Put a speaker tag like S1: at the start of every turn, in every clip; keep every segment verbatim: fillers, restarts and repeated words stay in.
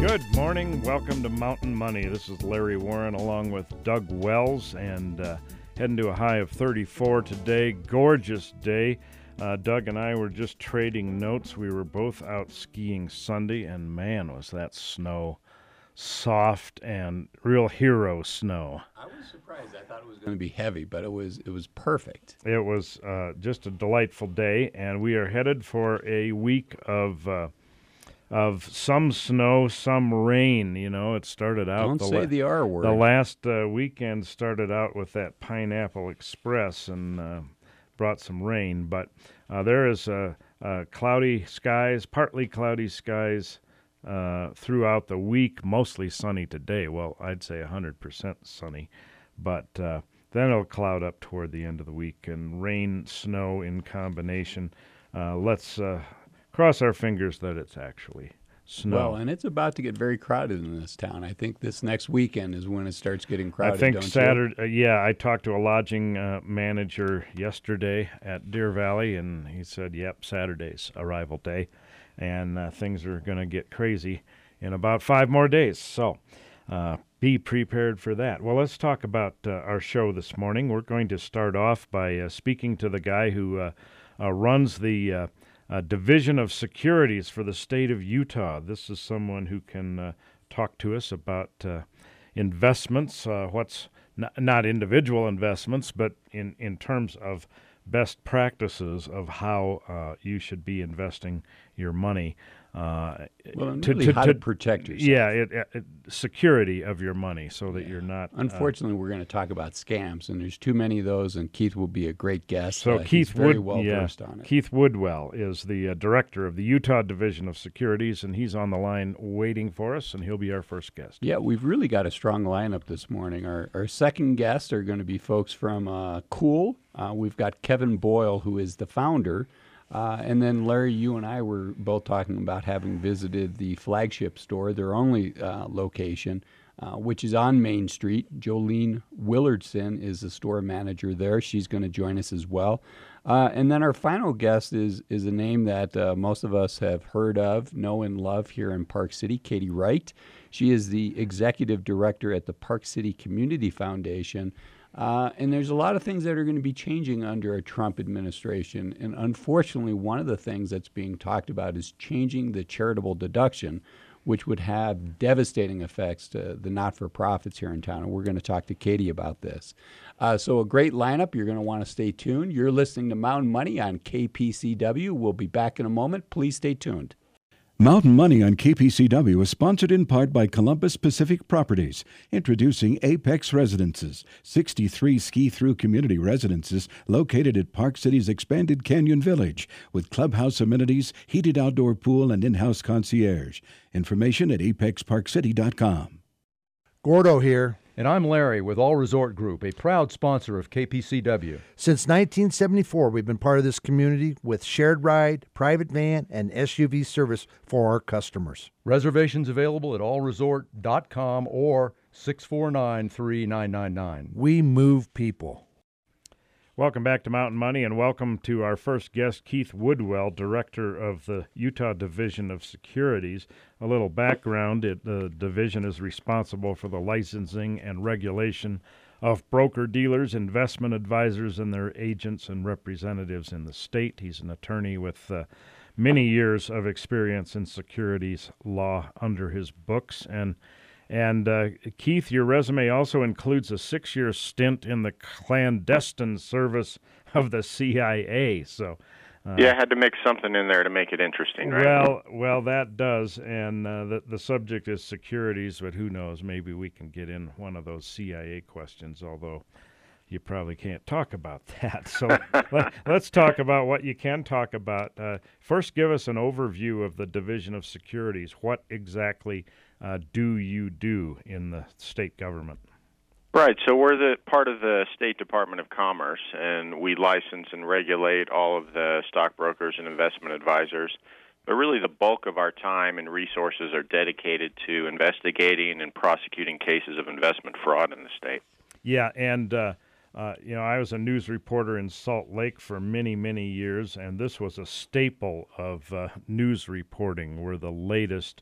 S1: Good morning. Welcome to Mountain Money. This is Larry Warren along with Doug Wells, and uh, heading to a high of thirty-four today. Gorgeous day. Uh, Doug and I were just trading notes. We were both out skiing Sunday, and man, was that snow soft and real hero snow.
S2: I was surprised. I thought it was going to be heavy, but it was it was perfect.
S1: It was uh, just a delightful day, and we are headed for a week of uh, of some snow, some rain. You know, it started out.
S2: Don't
S1: the
S2: say
S1: la-
S2: the R word.
S1: The last uh, weekend started out with that Pineapple Express and uh, brought some rain, but uh, there is uh, uh, cloudy skies, partly cloudy skies uh, throughout the week, mostly sunny today. Well, I'd say one hundred percent sunny, but uh, then it'll cloud up toward the end of the week and rain, snow in combination. Uh, let's uh, cross our fingers that it's actually snow.
S2: Well, and it's about to get very crowded in this town. I think this next weekend is when it starts getting crowded.
S1: I think
S2: don't
S1: Saturday.
S2: you?
S1: Uh, yeah, I talked to a lodging uh, manager yesterday at Deer Valley, and he said, "Yep, Saturday's arrival day, and uh, things are going to get crazy in about five more days." So, uh, be prepared for that. Well, let's talk about uh, our show this morning. We're going to start off by uh, speaking to the guy who uh, uh, runs the Uh, Uh, Division of Securities for the state of Utah. This is someone who can uh, talk to us about uh, investments, uh, what's n- not individual investments, but in, in terms of best practices of how uh, you should be investing your money. Uh,
S2: well, and really how to protect yourself.
S1: Yeah, it, it, security of your money so that
S2: yeah.
S1: you're not...
S2: Unfortunately,
S1: uh,
S2: we're going to talk about scams, and there's too many of those, and Keith will be a great guest.
S1: So
S2: uh,
S1: Keith
S2: he's very
S1: Wood,
S2: well
S1: yeah,
S2: versed on it.
S1: Keith Woodwell is the uh, director of the Utah Division of Securities, and he's on the line waiting for us, and he'll be our first guest.
S2: Yeah, we've really got a strong lineup this morning. Our, our second guests are going to be folks from uh, Cool. Uh, we've got Kevin Boyle, who is the founder. Uh, and then, Larry, you and I were both talking about having visited the flagship store, their only uh, location, uh, which is on Main Street. Jolene Willardson is the store manager there. She's going to join us as well. Uh, and then our final guest is is a name that uh, most of us have heard of, know, and love here in Park City, Katie Wright. She is the executive director at the Park City Community Foundation. Uh, and there's a lot of things that are going to be changing under a Trump administration. And unfortunately, one of the things that's being talked about is changing the charitable deduction, which would have devastating effects to the not-for-profits here in town. And we're going to talk to Katie about this. Uh, so a great lineup. You're going to want to stay tuned. You're listening to Mountain Money on K P C W. We'll be back in a moment. Please stay tuned.
S3: Mountain Money on K P C W is sponsored in part by Columbus Pacific Properties, introducing Apex Residences, sixty-three ski-through community residences located at Park City's expanded Canyon Village, with clubhouse amenities, heated outdoor pool, and in-house concierge. Information at apex park city dot com.
S4: Gordo here.
S5: And I'm Larry with All Resort Group, a proud sponsor of K P C W.
S4: Since nineteen seventy-four, we've been part of this community with shared ride, private van, and S U V service for our customers.
S5: Reservations available at all resort dot com or six four nine, three nine nine nine.
S4: We move people.
S1: Welcome back to Mountain Money, and welcome to our first guest, Keith Woodwell, director of the Utah Division of Securities. A little background, it, the division is responsible for the licensing and regulation of broker-dealers, investment advisors, and their agents and representatives in the state. He's an attorney with uh, many years of experience in securities law under his books. And And, uh, Keith, your resume also includes a six-year stint in the clandestine service of the C I A. So, uh,
S6: yeah, I had to mix something in there to make it interesting, right?
S1: Well, well, that does. And uh, the, the subject is securities, but who knows, maybe we can get in one of those C I A questions, although you probably can't talk about that. So let, let's talk about what you can talk about. Uh, first, give us an overview of the Division of Securities. What exactly uh, do you do in the state government?
S6: Right, so we're the part of the State Department of Commerce, and we license and regulate all of the stockbrokers and investment advisors. But really the bulk of our time and resources are dedicated to investigating and prosecuting cases of investment fraud in the state.
S1: Yeah, and uh, Uh, you know, I was a news reporter in Salt Lake for many, many years, and this was a staple of uh, news reporting, were the latest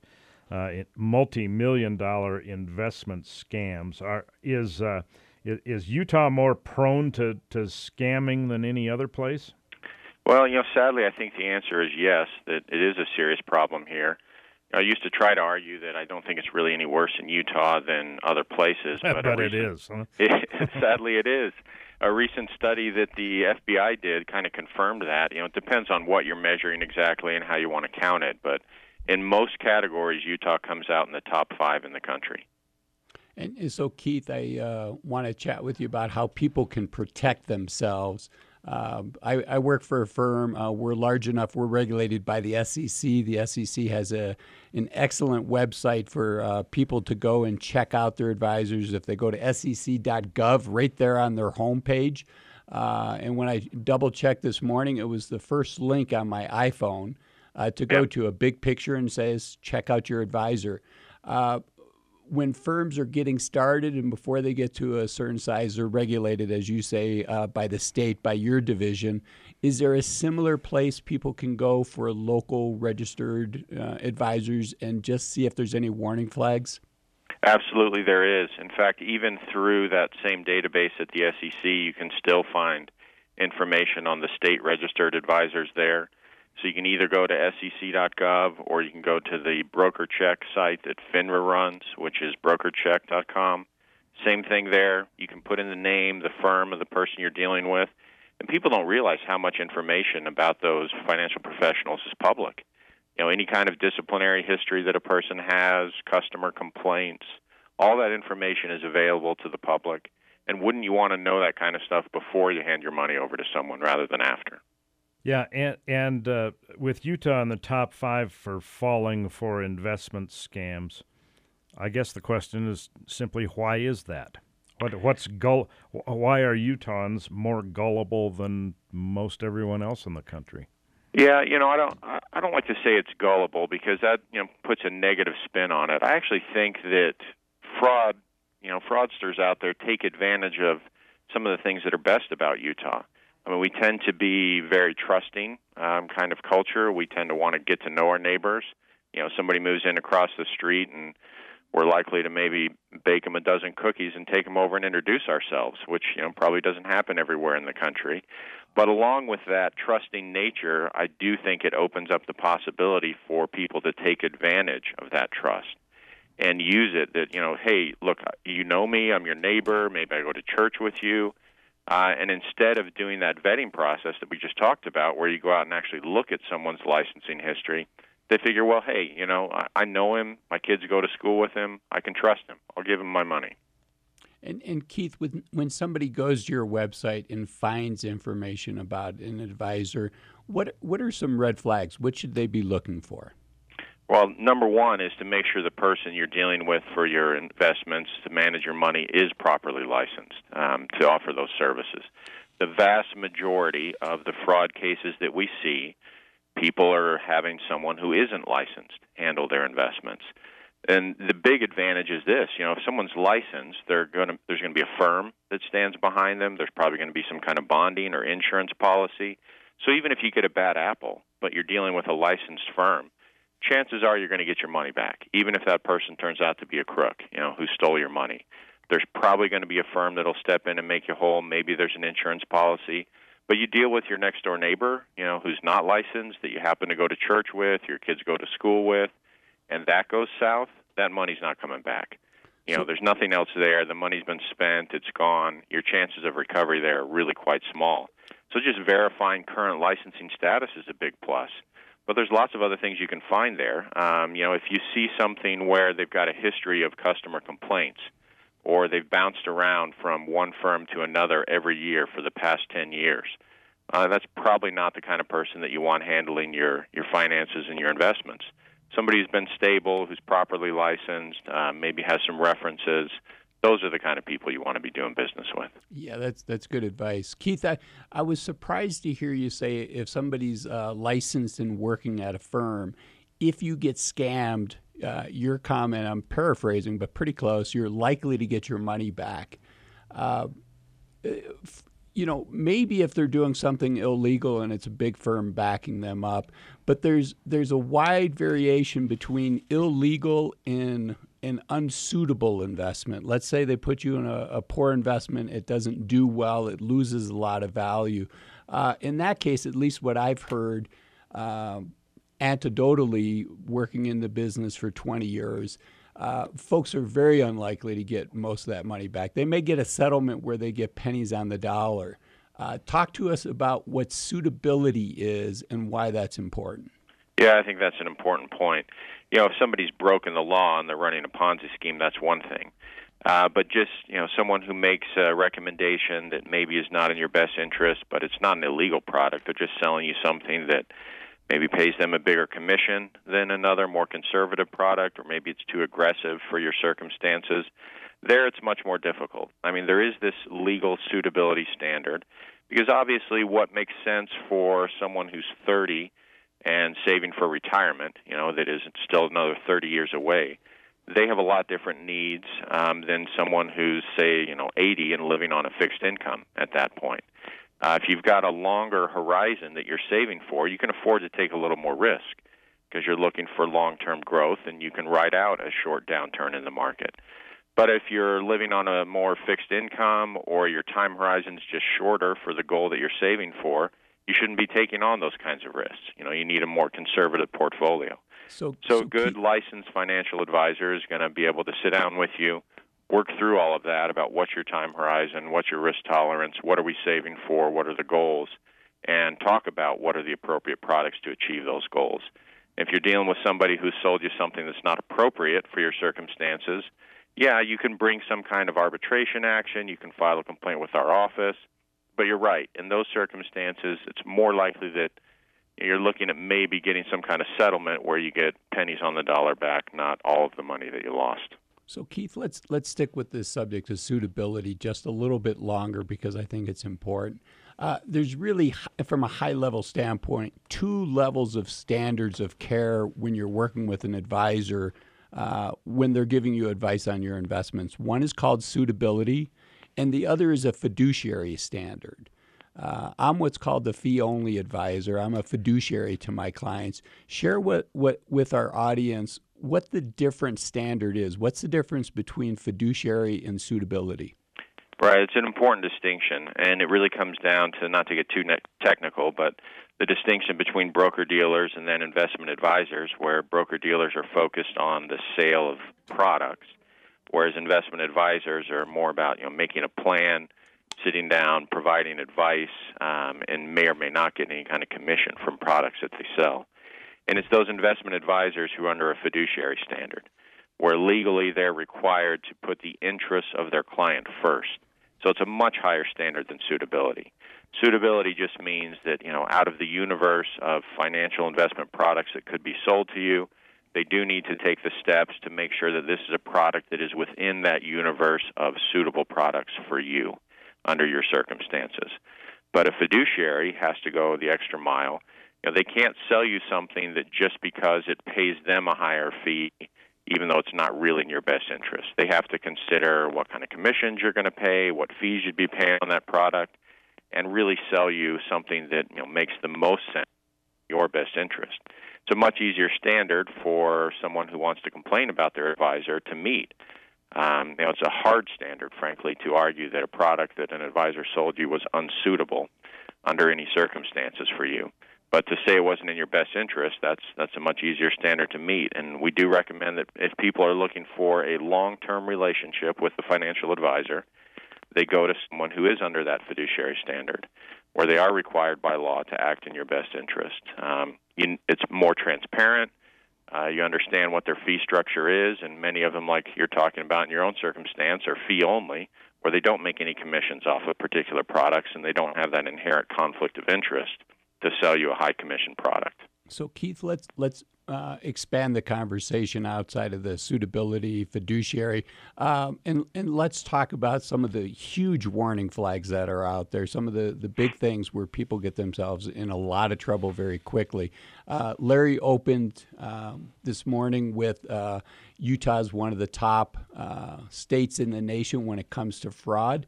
S1: uh, it- multi-million dollar investment scams. Are is uh, is, is Utah more prone to, to scamming than any other place?
S6: Well, you know, sadly, I think the answer is yes, that it is a serious problem here. I used to try to argue that I don't think it's really any worse in Utah than other places.
S1: But,
S6: a
S1: it
S6: recent,
S1: is. Huh?
S6: it, sadly, it is. A recent study that the F B I did kind of confirmed that. You know, it depends on what you're measuring exactly and how you want to count it. But in most categories, Utah comes out in the top five in the country.
S2: And, and so, Keith, I uh, want to chat with you about how people can protect themselves. Um, I, I work for a firm. Uh, we're large enough. We're regulated by the S E C. The S E C has a an excellent website for uh, people to go and check out their advisors. If they go to S E C dot gov, right there on their homepage. Uh, and when I double checked this morning, it was the first link on my iPhone uh, to go
S6: Yep.
S2: to a big picture and says, check out your advisor. Uh, when firms are getting started and before they get to a certain size, they're regulated, as you say, uh, by the state, by your division. Is there a similar place people can go for local registered uh, advisors and just see if there's any warning flags?
S6: Absolutely, there is. In fact, even through that same database at the S E C, you can still find information on the state registered advisors there. So you can either go to S E C dot gov or you can go to the BrokerCheck site that FINRA runs, which is broker check dot com. Same thing there. You can put in the name, the firm of the person you're dealing with. And people don't realize how much information about those financial professionals is public. You know, any kind of disciplinary history that a person has, customer complaints, all that information is available to the public. And wouldn't you want to know that kind of stuff before you hand your money over to someone rather than after?
S1: Yeah, and and uh, with Utah in the top five for falling for investment scams, I guess the question is simply, why is that? What what's gull? Why are Utahns more gullible than most everyone else in the country?
S6: Yeah, you know, I don't I don't like to say it's gullible because that, you know, puts a negative spin on it. I actually think that fraud, you know, fraudsters out there take advantage of some of the things that are best about Utah. I mean, we tend to be very trusting um, kind of culture. We tend to want to get to know our neighbors. You know, somebody moves in across the street, and we're likely to maybe bake them a dozen cookies and take them over and introduce ourselves, which, you know, probably doesn't happen everywhere in the country. But along with that trusting nature, I do think it opens up the possibility for people to take advantage of that trust and use it that, you know, hey, look, you know me, I'm your neighbor, maybe I go to church with you. Uh, and instead of doing that vetting process that we just talked about, where you go out and actually look at someone's licensing history, they figure, well, hey, you know, I, I know him. My kids go to school with him. I can trust him. I'll give him my money.
S2: And, and Keith, when, when somebody goes to your website and finds information about an advisor, what what are some red flags? What should they be looking for?
S6: Well, number one is to make sure the person you're dealing with for your investments to manage your money is properly licensed um, to offer those services. The vast majority of the fraud cases that we see, people are having someone who isn't licensed handle their investments. And the big advantage is this, you know, if someone's licensed, they're going to, there's going to be a firm that stands behind them. There's probably going to be some kind of bonding or insurance policy. So even if you get a bad apple, but you're dealing with a licensed firm, chances are you're going to get your money back, even if that person turns out to be a crook, you know, who stole your money. There's probably going to be a firm that'll step in and make you whole. Maybe there's an insurance policy. But you deal with your next-door neighbor, you know, who's not licensed, that you happen to go to church with, your kids go to school with, and that goes south, that money's not coming back. You know, there's nothing else there. The money's been spent. It's gone. Your chances of recovery there are really quite small. So just verifying current licensing status is a big plus. But there's lots of other things you can find there. Um, you know, if you see something where they've got a history of customer complaints, or they've bounced around from one firm to another every year for the past ten years, uh, that's probably not the kind of person that you want handling your, your finances and your investments. Somebody who's been stable, who's properly licensed, uh, maybe has some references, those are the kind of people you want to be doing business with.
S2: Yeah, that's that's good advice. Keith, I, I was surprised to hear you say if somebody's uh, licensed and working at a firm, if you get scammed, uh, your comment, I'm paraphrasing, but pretty close, you're likely to get your money back. Uh, you know, maybe if they're doing something illegal and it's a big firm backing them up, but there's there's a wide variation between illegal and an unsuitable investment. Let's say they put you in a, a poor investment, it doesn't do well, it loses a lot of value. Uh, in that case, at least what I've heard, uh, anecdotally, working in the business for twenty years, uh, folks are very unlikely to get most of that money back. They may get a settlement where they get pennies on the dollar. Uh, talk to us about what suitability is and why that's important.
S6: Yeah, I think that's an important point. You know, if somebody's broken the law and they're running a Ponzi scheme, that's one thing. Uh, but just, you know, someone who makes a recommendation that maybe is not in your best interest, but it's not an illegal product, they're just selling you something that maybe pays them a bigger commission than another more conservative product, or maybe it's too aggressive for your circumstances. There it's much more difficult. I mean, there is this legal suitability standard, because obviously what makes sense for someone who's thirty and saving for retirement, you know, that is still another thirty years away, they have a lot different needs um, than someone who's, say, you know, eighty and living on a fixed income at that point. Uh, if you've got a longer horizon that you're saving for, you can afford to take a little more risk because you're looking for long-term growth and you can ride out a short downturn in the market. But if you're living on a more fixed income or your time horizon's just shorter for the goal that you're saving for, you shouldn't be taking on those kinds of risks. You know, you need a more conservative portfolio.
S2: So,
S6: So,
S2: so
S6: good
S2: Keith-
S6: licensed financial advisor is going to be able to sit down with you, work through all of that about what's your time horizon, what's your risk tolerance, what are we saving for, what are the goals, and talk about what are the appropriate products to achieve those goals. If you're dealing with somebody who's sold you something that's not appropriate for your circumstances, yeah, you can bring some kind of arbitration action, you can file a complaint with our office, but you're right. In those circumstances, it's more likely that you're looking at maybe getting some kind of settlement where you get pennies on the dollar back, not all of the money that you lost.
S2: So, Keith, let's let's stick with this subject of suitability just a little bit longer because I think it's important. Uh, there's really, from a high-level standpoint, two levels of standards of care when you're working with an advisor uh, when they're giving you advice on your investments. One is called suitability, and the other is a fiduciary standard. Uh, I'm what's called the fee-only advisor. I'm a fiduciary to my clients. Share what, what with our audience what the different standard is. What's the difference between fiduciary and suitability?
S6: Right, it's an important distinction, and it really comes down to, not to get too ne- technical, but the distinction between broker-dealers and then investment advisors, where broker-dealers are focused on the sale of products, whereas investment advisors are more about, you know, making a plan, sitting down, providing advice, um, and may or may not get any kind of commission from products that they sell. And it's those investment advisors who are under a fiduciary standard, where legally they're required to put the interests of their client first. So it's a much higher standard than suitability. Suitability just means that, you know, out of the universe of financial investment products that could be sold to you, they do need to take the steps to make sure that this is a product that is within that universe of suitable products for you under your circumstances. But a fiduciary has to go the extra mile. You know, they can't sell you something that just because it pays them a higher fee, even though it's not really in your best interest. They have to consider what kind of commissions you're going to pay, what fees you'd be paying on that product, and really sell you something that, you know, makes the most sense in your best interest. It's a much easier standard for someone who wants to complain about their advisor to meet. Um, you know, it's a hard standard, frankly, to argue that a product that an advisor sold you was unsuitable under any circumstances for you. But to say it wasn't in your best interest, that's that's a much easier standard to meet. And we do recommend that if people are looking for a long-term relationship with the financial advisor, they go to someone who is under that fiduciary standard, where they are required by law to act in your best interest. Um, you, it's more transparent. Uh, you understand what their fee structure is, and many of them, like you're talking about in your own circumstance, are fee-only, where they don't make any commissions off of particular products, and they don't have that inherent conflict of interest to sell you a high-commission product.
S2: So, Keith, let's let's uh, expand the conversation outside of the suitability, fiduciary, um, and and let's talk about some of the huge warning flags that are out there. Some of the, the big things where people get themselves in a lot of trouble very quickly. Uh, Larry opened um, this morning with uh, Utah's one of the top uh, states in the nation when it comes to fraud.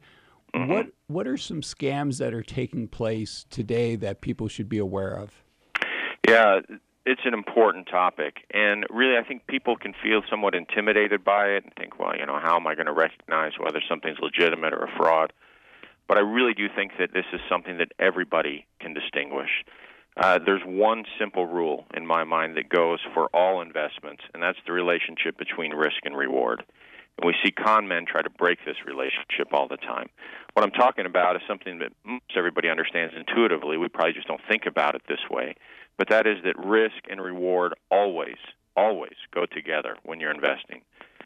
S6: Mm-hmm.
S2: What what are some scams that are taking place today that people should be aware of?
S6: Yeah, it's an important topic. And really, I think people can feel somewhat intimidated by it and think, well, you know, how am I going to recognize whether something's legitimate or a fraud? But I really do think that this is something that everybody can distinguish. Uh, there's one simple rule in my mind that goes for all investments, and that's the relationship between risk and reward. And we see con men try to break this relationship all the time. What I'm talking about is something that most everybody understands intuitively. We probably just don't think about it this way. But that is that risk and reward always, always go together when you're investing.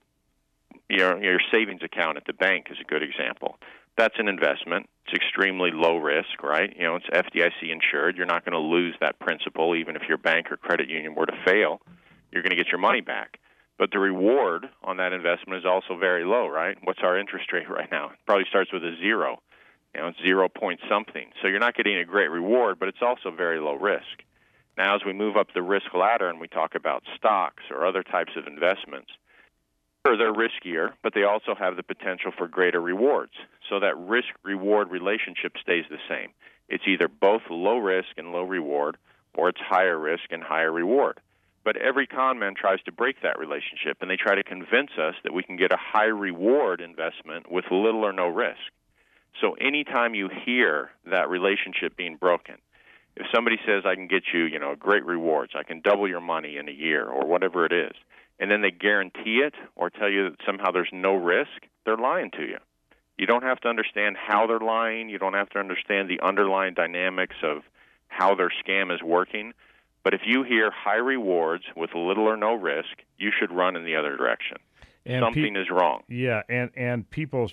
S6: Your, your savings account at the bank is a good example. That's an investment. It's extremely low risk, right? You know, it's F D I C insured. You're not going to lose that principal, even if your bank or credit union were to fail. You're going to get your money back. But the reward on that investment is also very low, right? What's our interest rate right now? It probably starts with a zero. You know, it's zero point something. So you're not getting a great reward, but it's also very low risk. Now, as we move up the risk ladder and we talk about stocks or other types of investments, sure, they're riskier, but they also have the potential for greater rewards. So that risk-reward relationship stays the same. It's either both low risk and low reward, or it's higher risk and higher reward. But every con man tries to break that relationship, and they try to convince us that we can get a high-reward investment with little or no risk. So anytime you hear that relationship being broken, if somebody says, I can get you, you know, great rewards, I can double your money in a year or whatever it is, and then they guarantee it or tell you that somehow there's no risk, they're lying to you. You don't have to understand how they're lying. You don't have to understand the underlying dynamics of how their scam is working. But if you hear high rewards with little or no risk, you should run in the other direction.
S1: And
S6: Something
S1: pe-
S6: is wrong.
S1: Yeah, and, and people,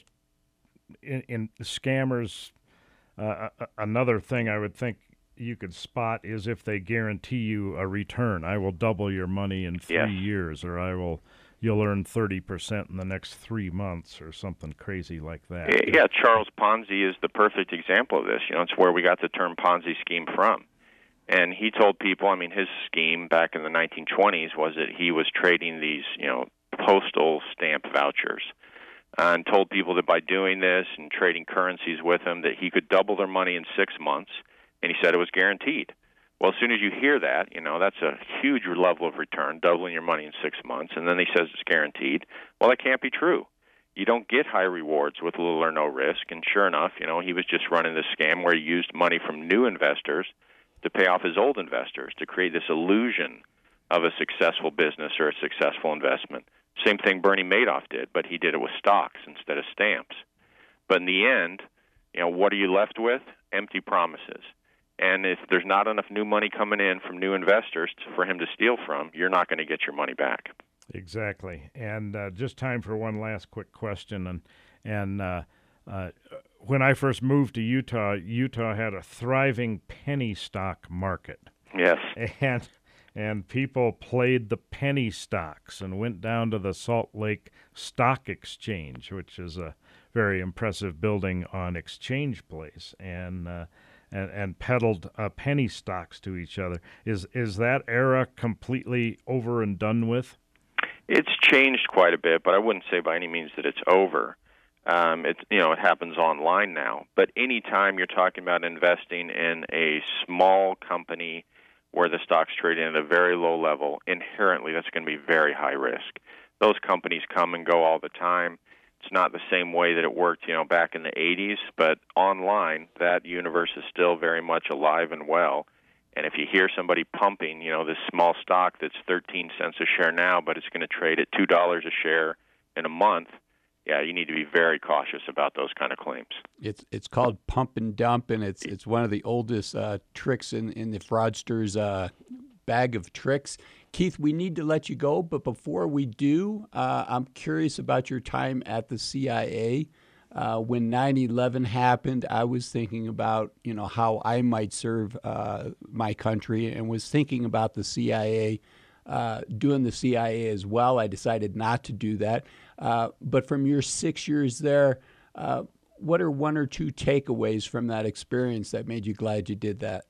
S1: in, in scammers, uh, another thing I would think you could spot is if they guarantee you a return. I will double your money in three
S6: Yes.
S1: years, or I will, you'll earn thirty percent in the next three months, or something crazy like that.
S6: Yeah, Charles Ponzi is the perfect example of this. You know, it's where we got the term Ponzi scheme from. And he told people, I mean, his scheme back in the nineteen twenties was that he was trading these, you know, postal stamp vouchers, uh, and told people that by doing this and trading currencies with them that he could double their money in six months. And he said it was guaranteed. Well, as soon as you hear that, you know, that's a huge level of return, doubling your money in six months, and then he says it's guaranteed. Well, that can't be true. You don't get high rewards with little or no risk. And sure enough, you know, he was just running this scam where he used money from new investors to pay off his old investors to create this illusion of a successful business or a successful investment. Same thing Bernie Madoff did, but he did it with stocks instead of stamps. But in the end, you know, what are you left with? Empty promises. And if there's not enough new money coming in from new investors to, for him to steal from, you're not going to get your money back.
S1: Exactly. And uh, just time for one last quick question. And and uh, uh, when I first moved to Utah, Utah had a thriving penny stock market.
S6: Yes.
S1: And and people played the penny stocks and went down to the Salt Lake Stock Exchange, which is a very impressive building on Exchange Place, and uh, and, and peddled uh, penny stocks to each other. Is is that era completely over and done with?
S6: It's changed quite a bit, but I wouldn't say by any means that it's over. Um, it you know it happens online now. But any time you're talking about investing in a small company where the stock's trading at a very low level, inherently that's going to be very high risk. Those companies come and go all the time. It's not the same way that it worked, you know, back in the eighties, but online, that universe is still very much alive and well. And if you hear somebody pumping, you know, this small stock that's thirteen cents a share now, but it's going to trade at two dollars a share in a month, yeah, you need to be very cautious about those kind of claims.
S2: It's it's called pump and dump, and it's it's one of the oldest uh, tricks in, in the fraudster's uh, bag of tricks. Keith, we need to let you go, but before we do, uh, I'm curious about your time at the C I A. Uh, when nine eleven happened, I was thinking about, you know, how I might serve uh, my country, and was thinking about the C I A, uh, doing the C I A as well. I decided not to do that. Uh, but from your six years there, uh, what are one or two takeaways from that experience that made you glad you did that?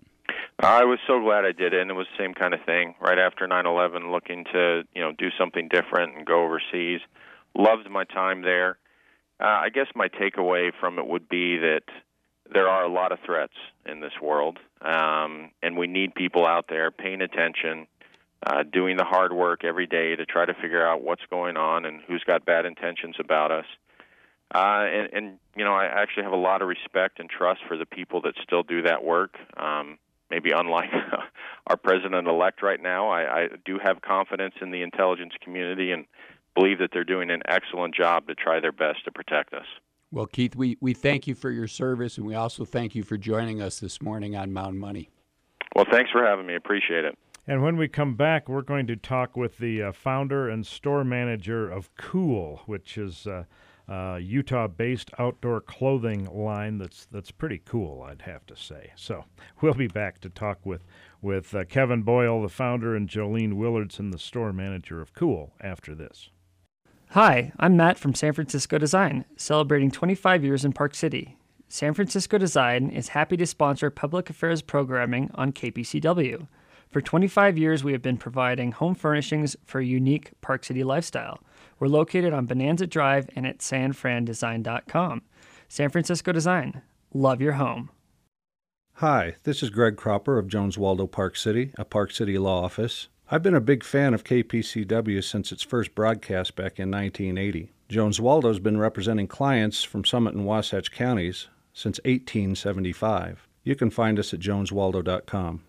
S6: I was so glad I did it, and it was the same kind of thing. Right after nine eleven, looking to, you know, do something different and go overseas. Loved my time there. Uh, I guess my takeaway from it would be that there are a lot of threats in this world, um, and we need people out there paying attention, uh, doing the hard work every day to try to figure out what's going on and who's got bad intentions about us. Uh, and, and, you know, I actually have a lot of respect and trust for the people that still do that work. Um, maybe unlike our president-elect right now, I, I do have confidence in the intelligence community and believe that they're doing an excellent job to try their best to protect us.
S2: Well, Keith, we, we thank you for your service, and we also thank you for joining us this morning on Mound Money.
S6: Well, thanks for having me. Appreciate it.
S1: And when we come back, we're going to talk with the uh, founder and store manager of Cool, which is uh, uh, Utah-based outdoor clothing line that's that's pretty cool, I'd have to say. So we'll be back to talk with, with uh, Kevin Boyle, the founder, and Jolene Willardson, the store manager of Cool, after this.
S7: Hi, I'm Matt from San Francisco Design, celebrating twenty-five years in Park City. San Francisco Design is happy to sponsor public affairs programming on K P C W. For twenty-five years, we have been providing home furnishings for a unique Park City lifestyle. We're located on Bonanza Drive and at san fran design dot com. San Francisco Design. Love your home.
S8: Hi, this is Greg Cropper of Jones Waldo Park City, a Park City law office. I've been a big fan of K P C W since its first broadcast back in nineteen eighty. Jones Waldo's been representing clients from Summit and Wasatch counties since eighteen seventy-five. You can find us at jones waldo dot com.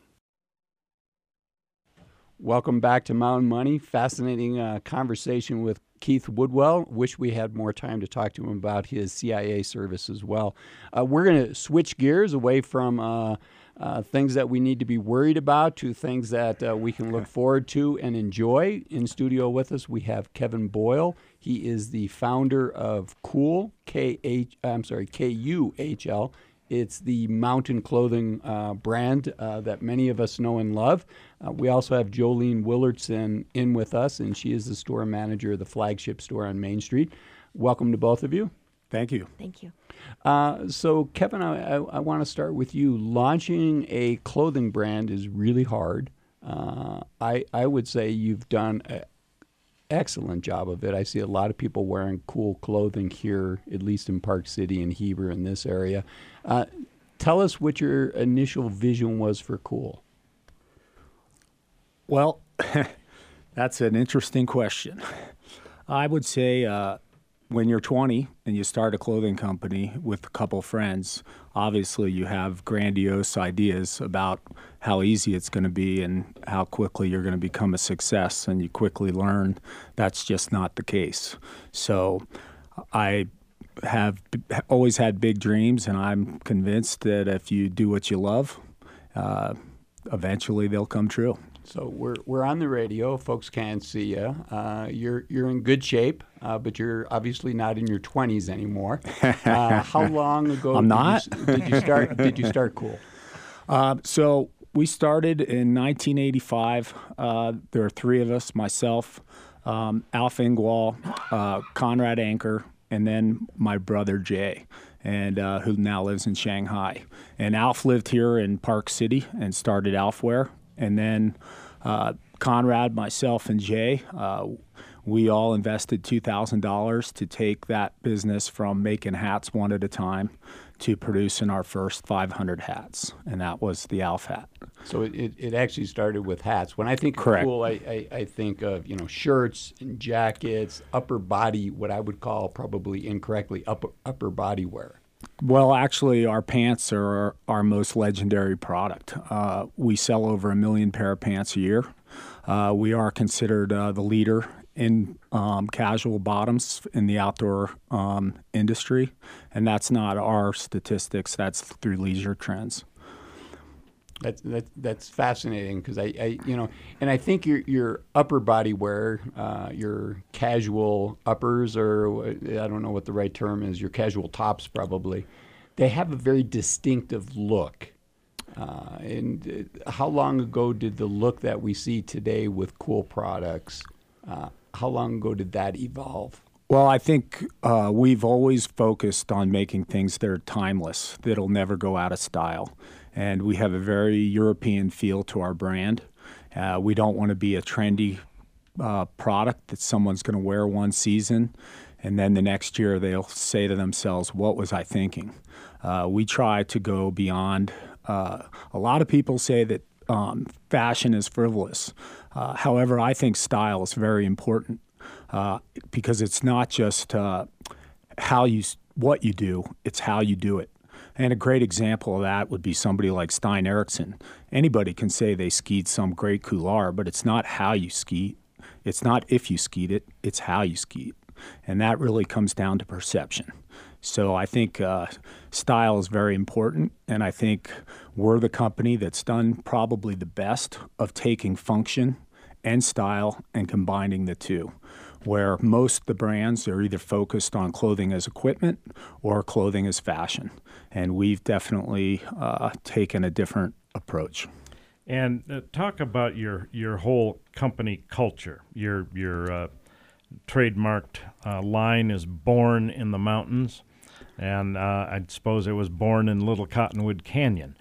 S2: Welcome back to Mound Money. Fascinating uh, conversation with Keith Woodwell. Wish we had more time to talk to him about his C I A service as well. Uh, we're going to switch gears away from uh, uh, things that we need to be worried about to things that uh, we can look forward to and enjoy. In studio with us, we have Kevin Boyle. He is the founder of Cool, K H, I'm sorry, K U H L. It's the mountain clothing uh, brand uh, that many of us know and love. Uh, we also have Jolene Willardson in with us, and she is the store manager of the flagship store on Main Street. Welcome to both of you.
S9: Thank you.
S10: Thank you.
S2: Uh, so, Kevin, I, I, I want to start with you. Launching a clothing brand is really hard. Uh, I, I would say you've done an excellent job of it. I see a lot of people wearing cool clothing here, at least in Park City and Heber in this area. Uh, tell us what your initial vision was for Cool.
S9: Well, that's an interesting question. I would say uh, when you're twenty and you start a clothing company with a couple friends, obviously you have grandiose ideas about how easy it's going to be and how quickly you're going to become a success, and you quickly learn that's just not the case. So I have always had big dreams, and I'm convinced that if you do what you love, uh, eventually they'll come true.
S2: So we're we're on the radio. Folks can't see you. Uh, you're you're in good shape, uh, but you're obviously not in your twenties anymore. Uh, how long ago?
S9: I'm
S2: did
S9: not.
S2: You, did you start? Did you start Cool?
S9: Uh, so we started in nineteen eighty-five. Uh, there are three of us: myself, um, Alf Ingwall, uh, Conrad Anker, and then my brother Jay, and uh, who now lives in Shanghai. And Alf lived here in Park City and started Alfwear. And then uh, Conrad, myself, and Jay, uh, we all invested two thousand dollars to take that business from making hats one at a time to producing our first five hundred hats, and that was the Alf hat.
S2: So it, it, it actually started with hats. When I think of
S9: Correct.
S2: Cool, I, I, I think of, you know, shirts and jackets, upper body, what I would call probably incorrectly upper, upper body wear.
S9: Well, actually, our pants are our, our most legendary product. Uh, we sell over a million pair of pants a year. Uh, we are considered uh, the leader in um, casual bottoms in the outdoor um, industry, and that's not our statistics. That's through Leisure Trends.
S2: That's that, that's fascinating because I, I, you know, and I think your your upper body wear, uh, your casual uppers, or I don't know what the right term is, your casual tops probably, they have a very distinctive look. Uh, and uh, how long ago did the look that we see today with Cool products, uh, how long ago did that evolve?
S9: Well, I think uh, we've always focused on making things that are timeless, that'll never go out of style. And we have a very European feel to our brand. Uh, we don't want to be a trendy uh, product that someone's going to wear one season And then the next year they'll say to themselves, what was I thinking? Uh, we try to go beyond. Uh, a lot of people say that um, fashion is frivolous. Uh, however, I think style is very important uh, because it's not just uh, how you what you do, it's how you do it. And a great example of that would be somebody like Stein Eriksen. Anybody can say they skied some great couloir, but it's not how you ski. It's not if you skied it, it's how you ski it. And that really comes down to perception. So I think uh, style is very important, and I think we're the company that's done probably the best of taking function and style and combining the two, where most of the brands are either focused on clothing as equipment or clothing as fashion. And we've definitely uh, taken a different approach.
S1: And uh, talk about your, your whole company culture. Your, your uh, trademarked uh, line is Born in the Mountains. And uh, I suppose it was born in Little Cottonwood Canyon.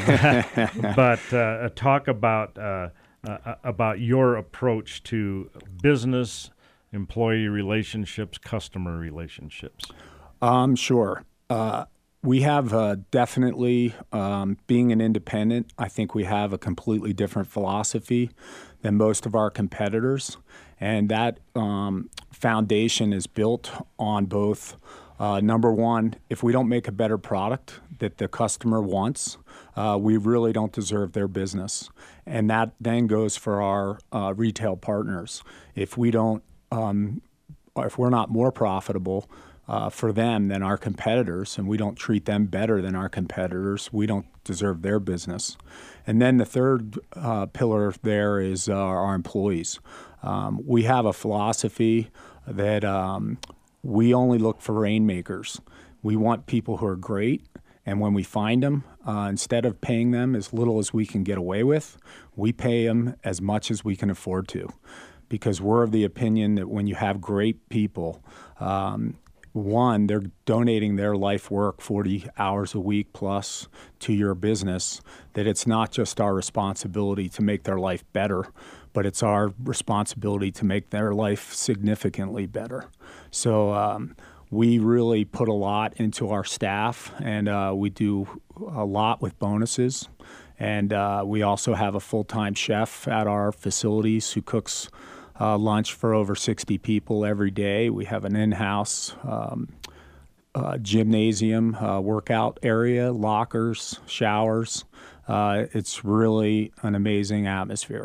S1: But uh, talk about uh, uh, about your approach to business, employee relationships, customer relationships.
S9: Um, sure. Uh, we have uh, definitely, um, being an independent, I think we have a completely different philosophy than most of our competitors. And that um, foundation is built on both Uh, number one, if we don't make a better product that the customer wants, uh, we really don't deserve their business. And that then goes for our uh, retail partners. If we don't, um, if we're not more profitable uh, for them than our competitors, and we don't treat them better than our competitors, we don't deserve their business. And then the third uh, pillar there is uh, our employees. Um, we have a philosophy that um, we only look for rainmakers. We want people who are great, and when we find them, uh, instead of paying them as little as we can get away with, we pay them as much as we can afford to, because we're of the opinion that when you have great people, um, one, they're donating their life work forty hours a week plus to your business, that it's not just our responsibility to make their life better, but it's our responsibility to make their life significantly better. So um, we really put a lot into our staff, and uh, we do a lot with bonuses. And uh, we also have a full-time chef at our facilities who cooks uh, lunch for over sixty people every day. We have an in-house um, uh, gymnasium, uh, workout area, lockers, showers. Uh, it's really an amazing atmosphere.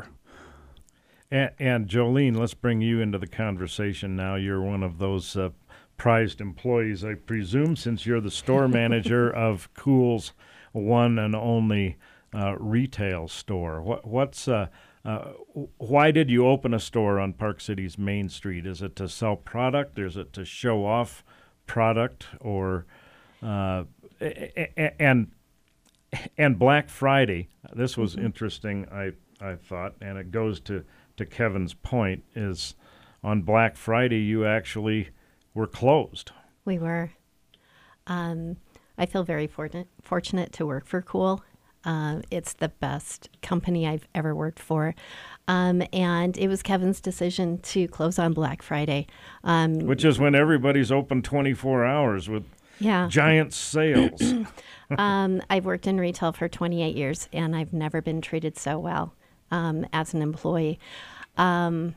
S1: And, and Jolene, let's bring you into the conversation now. You're one of those uh, prized employees, I presume, since you're the store manager of Kohl's one and only uh, retail store. What, what's uh, uh, why did you open a store on Park City's Main Street? Is it to sell product? Is it to show off product? Or uh, and and Black Friday? This was mm-hmm. interesting. I I thought, and it goes to. to Kevin's point, is on Black Friday you actually were closed.
S10: We were. Um, I feel very fortunate, fortunate to work for Kohl. Uh, it's the best company I've ever worked for. Um, and it was Kevin's decision to close on Black Friday. Um,
S1: Which is when everybody's open twenty-four hours with
S10: yeah.
S1: giant sales.
S10: um, I've worked in retail for twenty-eight years, and I've never been treated so well. Um, as an employee. Um,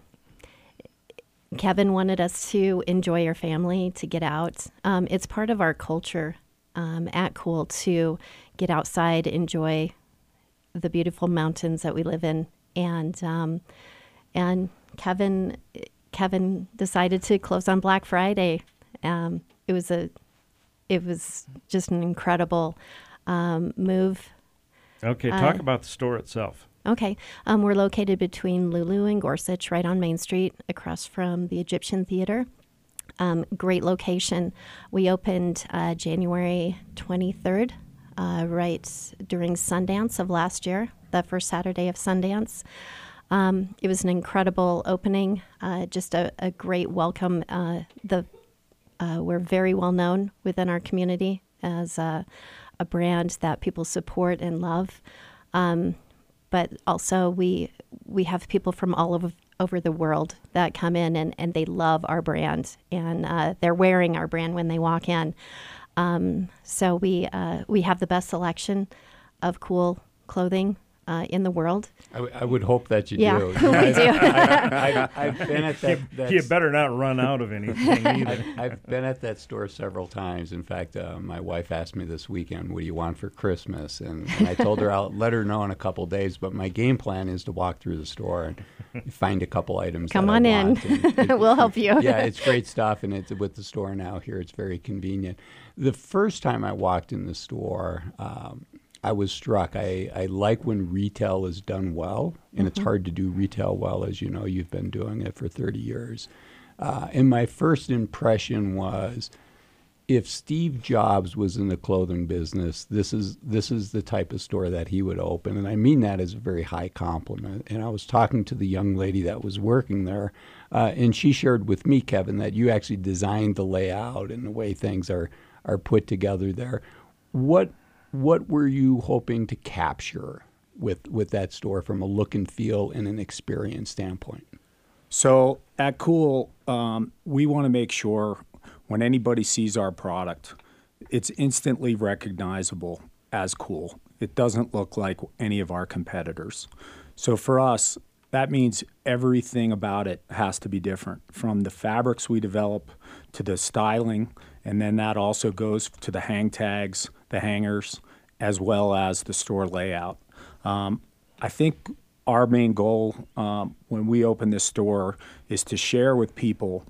S10: Kevin wanted us to enjoy our family, to get out. Um, it's part of our culture um, at Kohl to get outside, enjoy the beautiful mountains that we live in. And um, and Kevin Kevin decided to close on Black Friday. Um, it was a it was just an incredible um, move.
S1: Okay, talk
S10: uh,
S1: about the store itself.
S10: Okay. Um, we're located between Lulu and Gorsuch, right on Main Street, across from the Egyptian Theater. Um, great location. We opened uh, January twenty-third, uh, right during Sundance of last year, the first Saturday of Sundance. Um, it was an incredible opening, uh, just a, a great welcome. Uh, the uh, we're very well known within our community as a, a brand that people support and love. Um, But also we we have people from all over over the world that come in and, and they love our brand, and uh, they're wearing our brand when they walk in. Um, so we uh, we have the best selection of cool clothing uh, in the world.
S2: I, w- I would hope that you
S10: Yeah,
S2: do.
S10: we do.
S2: I, I, I've been at that.
S1: You,
S2: that
S1: you better not run out of anything either.
S2: I've, I've been at that store several times. In fact, uh, my wife asked me this weekend, "What do you want for Christmas?" And, and I told her I'll let her know in a couple days. But my game plan is to walk through the store and find a couple items.
S10: Come
S2: that
S10: on
S2: I
S10: in.
S2: want. And it-
S10: We'll help you.
S2: Yeah, it's great stuff, and it's with the store now here. It's very convenient. The first time I walked in the store, um, I was struck. I, I like when retail is done well, and mm-hmm. it's hard to do retail well, as you know. You've been doing it for thirty years. Uh, and my first impression was, if Steve Jobs was in the clothing business, this is this is the type of store that he would open. And I mean that as a very high compliment. And I was talking to the young lady that was working there, uh, and she shared with me, Kevin, that you actually designed the layout and the way things are, are put together there. What what were you hoping to capture with, with that store from a look and feel and an experience standpoint?
S9: So at Cool, um, we want to make sure when anybody sees our product, it's instantly recognizable as Cool. It doesn't look like any of our competitors. So for us, that means everything about it has to be different, from the fabrics we develop to the styling, and then that also goes to the hang tags, the hangers, as well as the store layout. Um, I think our main goal um, when we open this store is to share with people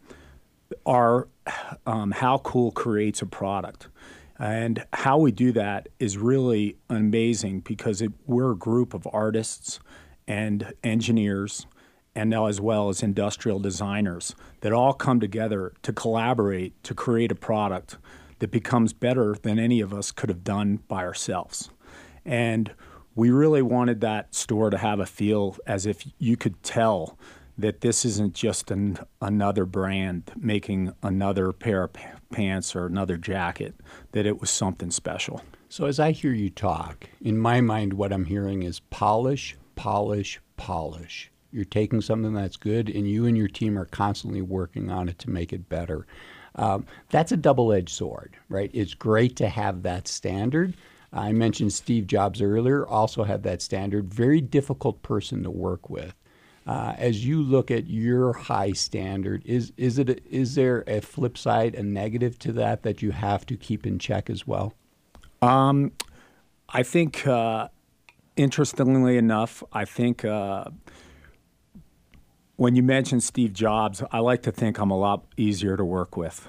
S9: our um, how Cool creates a product. And how we do that is really amazing because it, we're a group of artists and engineers and now as well as industrial designers that all come together to collaborate to create a product that becomes better than any of us could have done by ourselves. And we really wanted that store to have a feel as if you could tell that this isn't just an, another brand making another pair of p- pants or another jacket, that it was something special.
S2: So as I hear you talk, in my mind what I'm hearing is polish, polish, polish. You're taking something that's good, and you and your team are constantly working on it to make it better. Um, that's a double-edged sword, right? It's great to have that standard. I mentioned Steve Jobs earlier, also had that standard. Very difficult person to work with. Uh, as you look at your high standard, is is it a, is there a flip side, a negative to that that you have to keep in check as well?
S9: Um, I think, uh, interestingly enough, I think uh, when you mention Steve Jobs, I like to think I'm a lot easier to work with.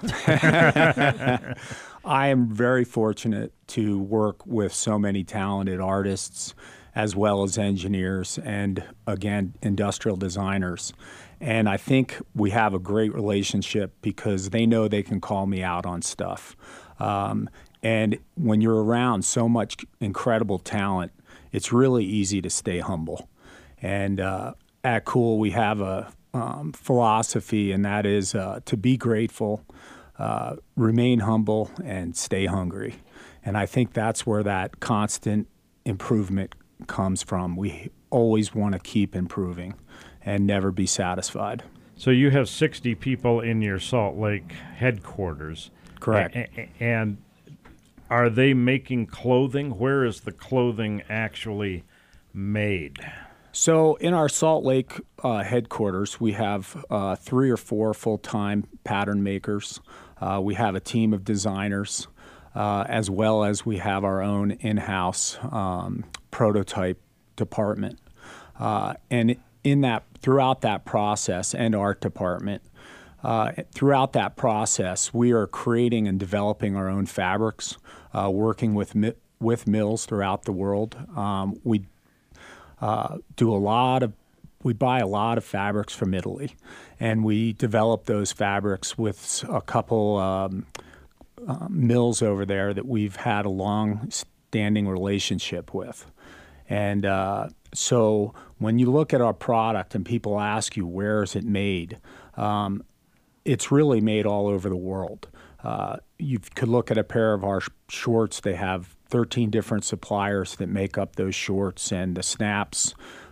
S9: I am very fortunate to work with so many talented artists as well as engineers and, again, industrial designers. And I think we have a great relationship because they know they can call me out on stuff. Um, and when you're around so much incredible talent, it's really easy to stay humble. And uh, at Cool, we have a um, philosophy, and that is uh, to be grateful, uh, remain humble, and stay hungry. And I think that's where that constant improvement comes from. We always want to keep improving and never be satisfied.
S1: So you have sixty people in your Salt Lake headquarters.
S9: Correct.
S1: A- a- and are they making clothing? Where is the clothing actually made?
S9: So in our Salt Lake uh, headquarters, we have uh, three or four full-time pattern makers. Uh, we have a team of designers, uh, as well as we have our own in-house um, prototype department. Uh, and in that, throughout that process, and art department, uh, throughout that process, we are creating and developing our own fabrics, uh, working with mi- with mills throughout the world. Um, we uh, do a lot of, we buy a lot of fabrics from Italy, and we develop those fabrics with a couple um, uh, mills over there that we've had a long-standing relationship with. And uh, so when you look at our product and people ask you, where is it made? Um, it's really made all over the world. Uh, you could look at a pair of our sh- shorts. They have thirteen different suppliers that make up those shorts, and the snaps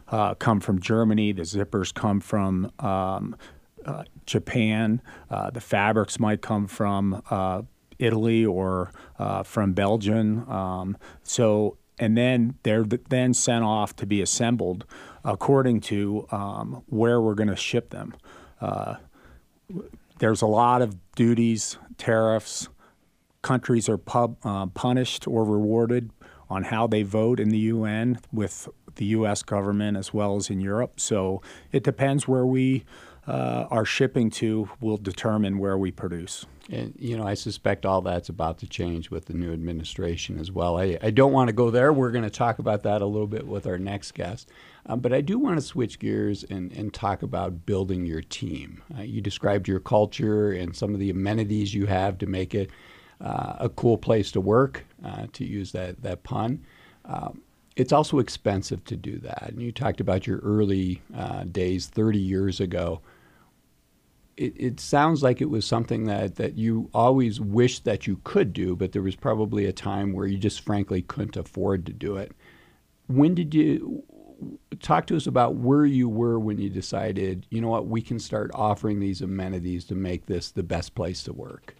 S9: uh, come from Germany. The zippers come from um, uh, Japan. Uh, the fabrics might come from uh, Italy or uh, from Belgium. Um, so, and then they're then sent off to be assembled according to um, where we're going to ship them. Uh, there's a lot of duties, tariffs. Countries are pub, uh, punished or rewarded on how they vote in the U N with the U S government as well as in Europe. So it depends where we uh, are shipping to will determine where we produce.
S2: And, you know, I suspect all that's about to change with the new administration as well. I, I don't want to go there. We're going to talk about that a little bit with our next guest. Um, but I do want to switch gears and, and talk about building your team. Uh, you described your culture and some of the amenities you have to make it uh, a cool place to work, uh, to use that, that pun. Um, it's also expensive to do that. And you talked about your early uh, days thirty years ago. It, it sounds like it was something that, that you always wished that you could do, but there was probably a time where you just frankly couldn't afford to do it. When did you talk to us about where you were when you decided, you know what, we can start offering these amenities to make this the best place to work?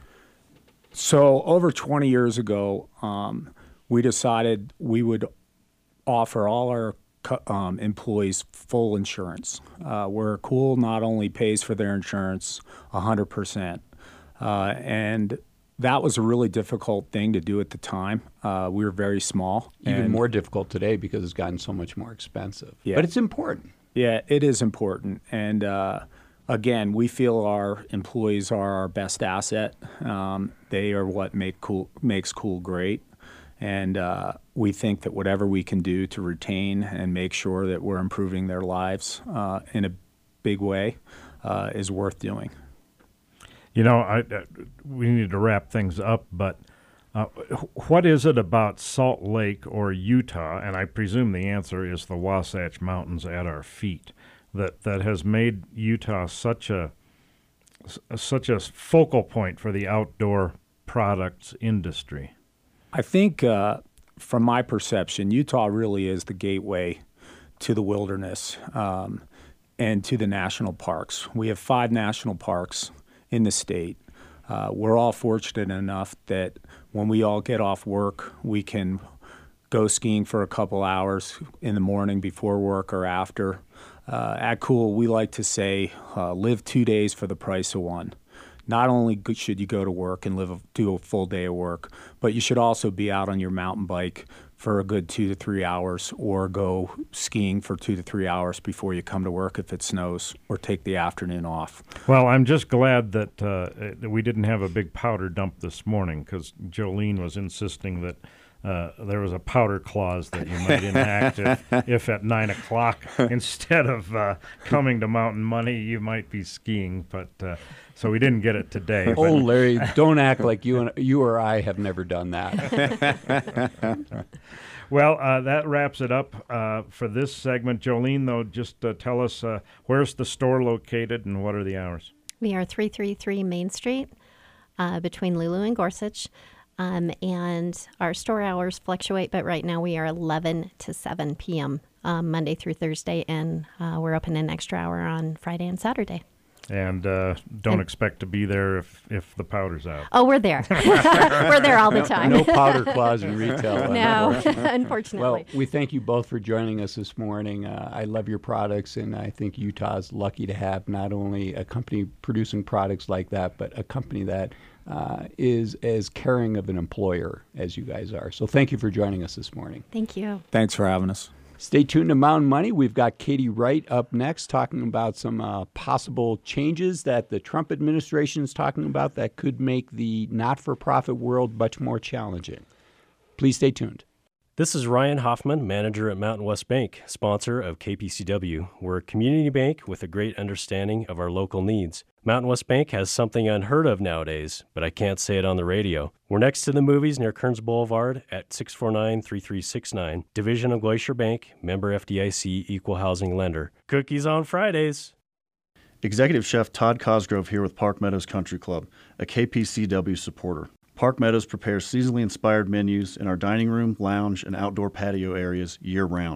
S9: So over twenty years ago, um, we decided we would offer all our Um, employees full insurance, uh, where Cool not only pays for their insurance one hundred percent, uh, and that was a really difficult thing to do at the time. Uh, we were very small.
S2: Even
S9: and,
S2: more difficult today because it's gotten so much more expensive.
S9: Yeah.
S2: But it's important.
S9: Yeah, it is important. And uh, again, we feel our employees are our best asset. Um, they are what make cool makes Cool great. And uh, we think that whatever we can do to retain and make sure that we're improving their lives uh, in a big way uh, is worth doing.
S1: You know, I, uh, we need to wrap things up, but uh, what is it about Salt Lake or Utah, and I presume the answer is the Wasatch Mountains at our feet, that, that has made Utah such a such a focal point for the outdoor products industry?
S9: I think, uh, from my perception, Utah really is the gateway to the wilderness um, and to the national parks. We have five national parks in the state. Uh, we're all fortunate enough that when we all get off work, we can go skiing for a couple hours in the morning before work or after. Uh, at Cool, we like to say, uh, live two days for the price of one. Not only should you go to work and live a, do a full day of work, but you should also be out on your mountain bike for a good two to three hours or go skiing for two to three hours before you come to work if it snows, or take the afternoon off.
S1: Well, I'm just glad that uh, we didn't have a big powder dump this morning, because Jolene was insisting that Uh, there was a powder clause that you might enact if, if at nine o'clock instead of uh, coming to Mountain Money, you might be skiing. But uh, so we didn't get it today.
S2: Oh, Larry, don't act like you and you or I have never done that.
S1: Well, uh, that wraps it up uh, for this segment. Jolene, though, just uh, tell us uh, where's the store located and what are the hours?
S10: We are three thirty-three Main Street uh, between Lulu and Gorsuch. Um, and our store hours fluctuate, but right now we are eleven to seven p.m. Um, Monday through Thursday, and uh, we're open an extra hour on Friday and Saturday.
S1: And uh, don't
S10: and,
S1: expect to be there if, if the powder's out.
S10: Oh, we're there. We're there all the time.
S2: No, no powder clause in retail.
S10: No, unfortunately.
S2: Well, we thank you both for joining us this morning. Uh, I love your products, and I think Utah's lucky to have not only a company producing products like that, but a company that Uh, is as caring of an employer as you guys are. So thank you for joining us this morning.
S10: Thank you.
S9: Thanks for having us.
S2: Stay tuned to Mountain Money. We've got Katie Wright up next talking about some uh, possible changes that the Trump administration is talking about that could make the not-for-profit world much more challenging. Please stay tuned.
S11: This is Ryan Hoffman, manager at Mountain West Bank, sponsor of K P C W. We're a community bank with a great understanding of our local needs. Mountain West Bank has something unheard of nowadays, but I can't say it on the radio. We're next to the movies near Kearns Boulevard at six four nine, three three six nine. Division of Glacier Bank, member F D I C, equal housing lender. Cookies on Fridays.
S12: Executive Chef Todd Cosgrove here with Park Meadows Country Club, a K P C W supporter. Park Meadows prepares seasonally inspired menus in our dining room, lounge, and outdoor patio areas year-round.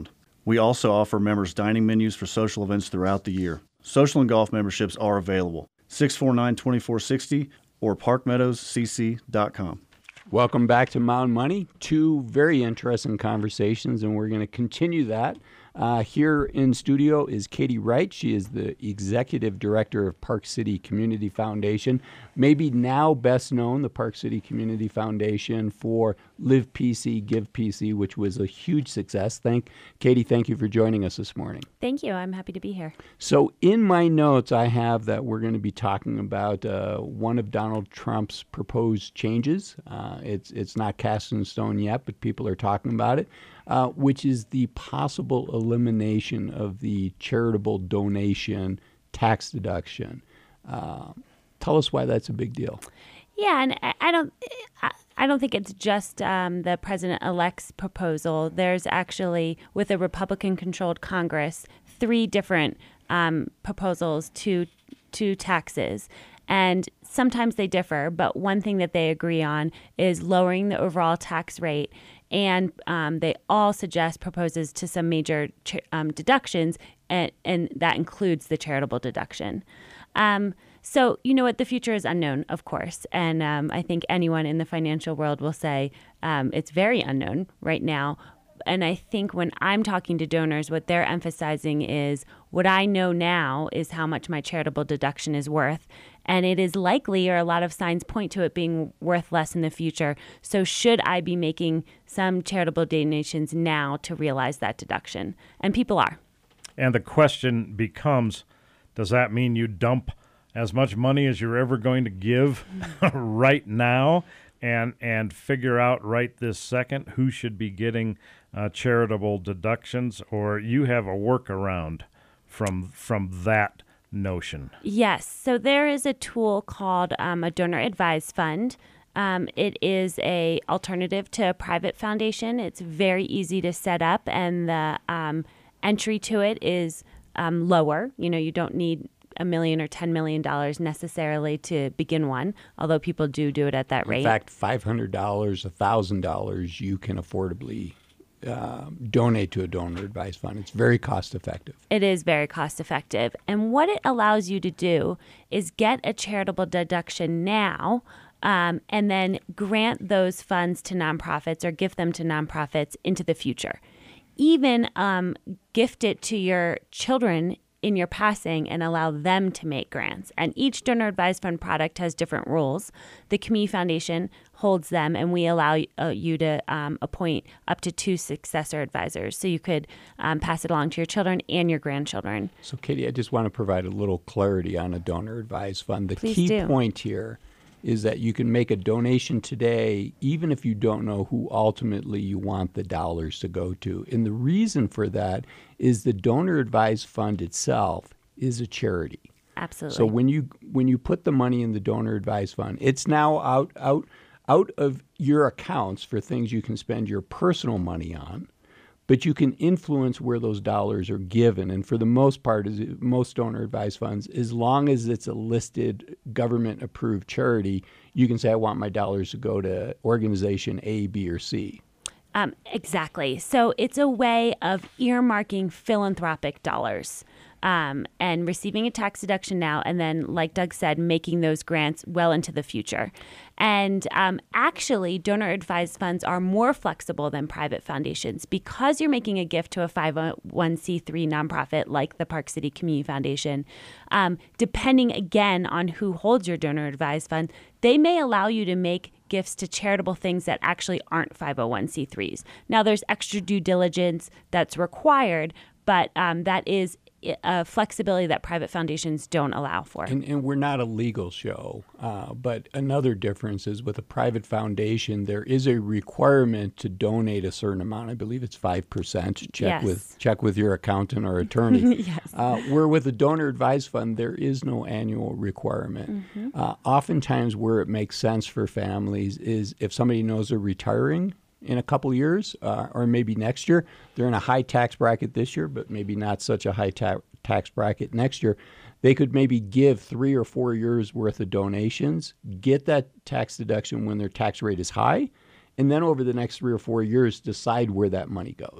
S12: We also offer members dining menus for social events throughout the year. Social and golf memberships are available. six four nine, two four six zero or park meadows c c dot com.
S2: Welcome back to Mountain Money. Two very interesting conversations, and we're going to continue that. Uh, here in studio is Katie Wright. She is the Executive Director of Park City Community Foundation. Maybe now best known, the Park City Community Foundation, for Live P C, Give P C, which was a huge success. Thank Katie, thank you for joining us this morning.
S13: Thank you. I'm happy to be here.
S2: So in my notes, I have that we're going to be talking about uh, one of Donald Trump's proposed changes. Uh, it's, it's not cast in stone yet, but people are talking about it. Uh, which is the possible elimination of the charitable donation tax deduction. Uh, tell us why that's a big deal.
S13: Yeah, and I, I don't, I, I don't think it's just um, the president-elect's proposal. There's actually, with a Republican-controlled Congress, three different um, proposals to to taxes. And sometimes they differ, but one thing that they agree on is lowering the overall tax rate. And um, they all suggest proposes to some major ch- um, deductions, and, and that includes the charitable deduction. Um, so, you know what, the future is unknown, of course. And um, I think anyone in the financial world will say um, it's very unknown right now. And I think when I'm talking to donors, what they're emphasizing is what I know now is how much my charitable deduction is worth. And it is likely, or a lot of signs point to it being worth less in the future. So should I be making some charitable donations now to realize that deduction? And people are.
S1: And the question becomes, does that mean you dump as much money as you're ever going to give right now and and figure out right this second who should be getting uh, charitable deductions, or you have a workaround from from that notion?
S13: Yes. So there is a tool called um, a donor advised fund. Um, it is a alternative to a private foundation. It's very easy to set up, and the um, entry to it is um, lower. You know, you don't need a million or ten million dollars necessarily to begin one, although people do do it at that rate.
S2: In fact, five hundred dollars, one thousand dollars you can affordably uh, donate to a donor advised fund. It's very cost effective.
S13: It is very cost effective. And what it allows you to do is get a charitable deduction now, um, and then grant those funds to nonprofits or give them to nonprofits into the future. Even um, gift it to your children in your passing and allow them to make grants. And each donor advised fund product has different rules. The Community Foundation holds them, and we allow uh, you to um, appoint up to two successor advisors. So you could um, pass it along to your children and your grandchildren.
S2: So, Katie, I just want to provide a little clarity on a donor advised fund. The
S13: Please
S2: key
S13: do.
S2: point here is that you can make a donation today even if you don't know who ultimately you want the dollars to go to. And the reason for that is the donor advised fund itself is a charity.
S13: Absolutely.
S2: So when you when you put the money in the donor advised fund, it's now out out out of your accounts for things you can spend your personal money on, but you can influence where those dollars are given. And for the most part, is most donor advised funds, as long as it's a listed government approved charity, you can say, I want my dollars to go to organization A, B, or C.
S13: Um, exactly. So it's a way of earmarking philanthropic dollars um, and receiving a tax deduction now, and then, like Doug said, making those grants well into the future. And um, actually, donor advised funds are more flexible than private foundations because you're making a gift to a five oh one c three nonprofit like the Park City Community Foundation. Um, depending, again, on who holds your donor advised fund, they may allow you to make gifts to charitable things that actually aren't five oh one c threes. Now, there's extra due diligence that's required, but um, that is a flexibility that private foundations don't allow for.
S2: And, and we're not a legal show, uh, but another difference is with a private foundation, there is a requirement to donate a certain amount. I believe it's five percent. Check
S13: Yes.
S2: with check with your accountant or attorney.
S13: Yes.
S2: Uh, where with a donor advised fund, there is no annual requirement.
S13: Mhm.
S2: Uh, oftentimes where it makes sense for families is if somebody knows they're retiring in a couple years, uh, or maybe next year. They're in a high tax bracket this year, but maybe not such a high ta- tax bracket next year. They could maybe give three or four years worth of donations, get that tax deduction when their tax rate is high, and then over the next three or four years decide where that money goes.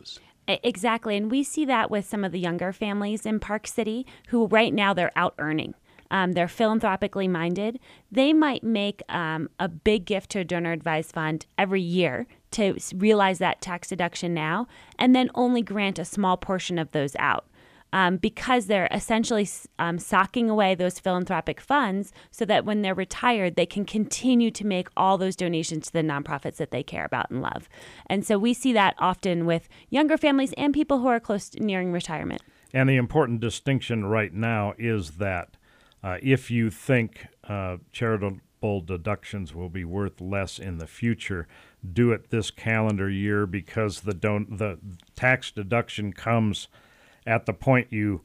S13: E- Exactly. And we see that with some of the younger families in Park City who right now they're out earning. Um, they're philanthropically minded. They might make um, a big gift to a donor advised fund every year to s- realize that tax deduction now, and then only grant a small portion of those out. Um, because they're essentially um, socking away those philanthropic funds so that when they're retired, they can continue to make all those donations to the nonprofits that they care about and love. And so we see that often with younger families and people who are close to nearing retirement.
S1: And the important distinction right now is that uh, if you think uh, charitable deductions will be worth less in the future, do it this calendar year, because the don- the tax deduction comes at the point you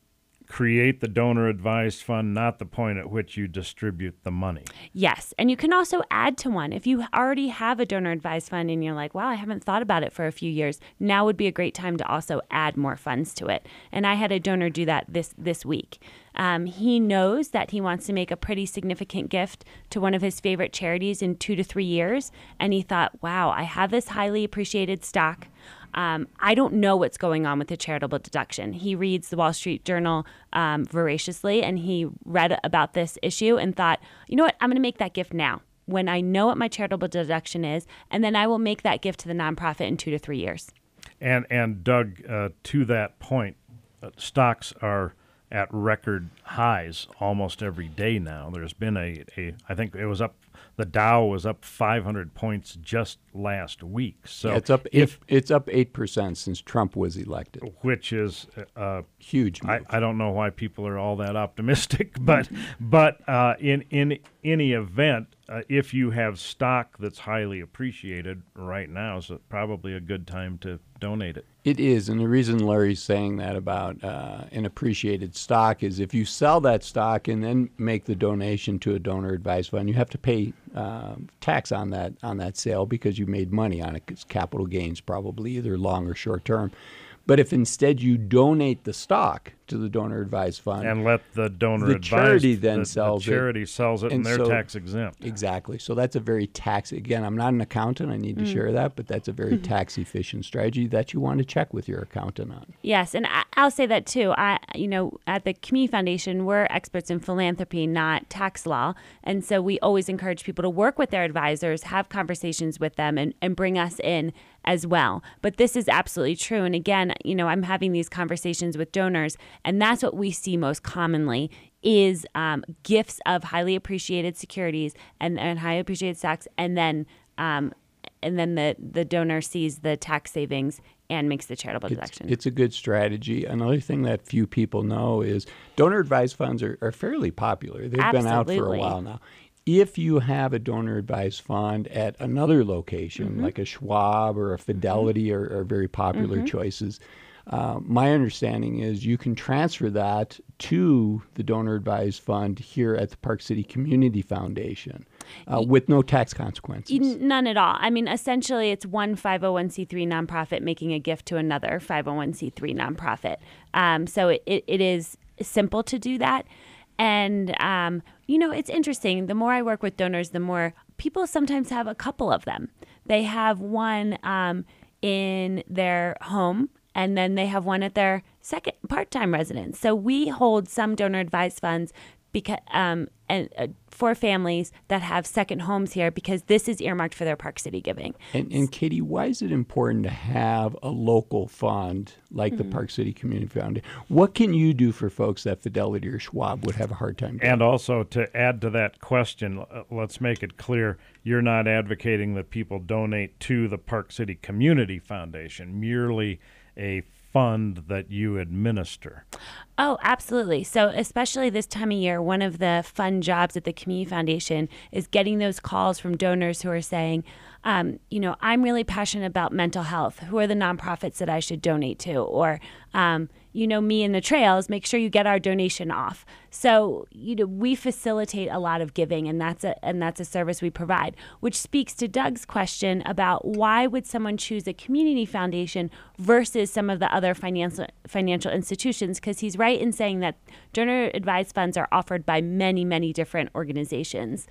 S1: create the donor advised fund, not the point at which you distribute the money.
S13: Yes. And you can also add to one. If you already have a donor advised fund and you're like, wow, I haven't thought about it for a few years, now would be a great time to also add more funds to it. And I had a donor do that this, this week. Um, he knows that he wants to make a pretty significant gift to one of his favorite charities in two to three years. And he thought, wow, I have this highly appreciated stock. Um, I don't know what's going on with the charitable deduction. He reads the Wall Street Journal um, voraciously, and he read about this issue and thought, you know what, I'm going to make that gift now when I know what my charitable deduction is, and then I will make that gift to the nonprofit in two to three years.
S1: And, and Doug, uh, to that point, uh, stocks are at record highs almost every day now. There's been a, a I think it was up, the Dow was up five hundred points just last week. So
S2: yeah, it's up
S1: if
S2: eight, it's up eight percent since Trump was elected,
S1: which is uh,
S2: huge.
S1: I, I don't know why people are all that optimistic, but but uh, in in any event, uh, if you have stock that's highly appreciated right now, is probably a good time to donate it.
S2: It is, and the reason Larry's saying that about uh, an appreciated stock is if you sell that stock and then make the donation to a donor advised fund, you have to pay uh, tax on that on that sale because you made money on it. It's capital gains, probably either long or short term. But if instead you donate the stock to the donor advised fund
S1: and let the donor
S2: the
S1: advised,
S2: charity then
S1: the,
S2: sells
S1: the charity
S2: it,
S1: sells it, and, and they're
S2: so,
S1: tax exempt.
S2: Exactly. So that's a very tax. Again, I'm not an accountant. I need to mm. share that, but that's a very tax efficient strategy that you want to check with your accountant on.
S13: Yes, and I, I'll say that too. I, you know, at the Community Foundation, we're experts in philanthropy, not tax law, and so we always encourage people to work with their advisors, have conversations with them, and, and bring us in as well. But this is absolutely true. And again, you know, I'm having these conversations with donors, and that's what we see most commonly is um, gifts of highly appreciated securities and, and highly appreciated stocks, and then um, and then the, the donor sees the tax savings and makes the charitable
S2: it's,
S13: deduction.
S2: It's a good strategy. Another thing that few people know is donor advised funds are, are fairly popular. They've
S13: Absolutely.
S2: been out for a while now. If you have a donor advised fund at another location, mm-hmm. like a Schwab or a Fidelity mm-hmm. are, are very popular mm-hmm. choices, uh, my understanding is you can transfer that to the donor advised fund here at the Park City Community Foundation uh, with no tax consequences.
S13: None at all. I mean, essentially, it's one five oh one c three nonprofit making a gift to another five oh one c three nonprofit. Um, so it, it, it is simple to do that. And, um, you know, it's interesting. The more I work with donors, the more people sometimes have a couple of them. They have one um, in their home, and then they have one at their second part-time residence. So we hold some donor advised funds because um, and uh, for families that have second homes here, because this is earmarked for their Park City giving.
S2: And, and Katie, why is it important to have a local fund like mm-hmm. the Park City Community Foundation? What can you do for folks that Fidelity or Schwab would have a hard time doing?
S1: And also to add to that question, uh, let's make it clear, you're not advocating that people donate to the Park City Community Foundation, merely a fund that you administer.
S13: Oh, absolutely. So especially this time of year, one of the fun jobs at the Community Foundation is getting those calls from donors who are saying, um, you know, I'm really passionate about mental health. Who are the nonprofits that I should donate to? Or, um, you know, me and the trails, make sure you get our donation off. So, you know, we facilitate a lot of giving, and that's a and that's a service we provide, which speaks to Doug's question about why would someone choose a community foundation versus some of the other financial financial institutions, because he's right in saying that donor advised funds are offered by many, many different organizations.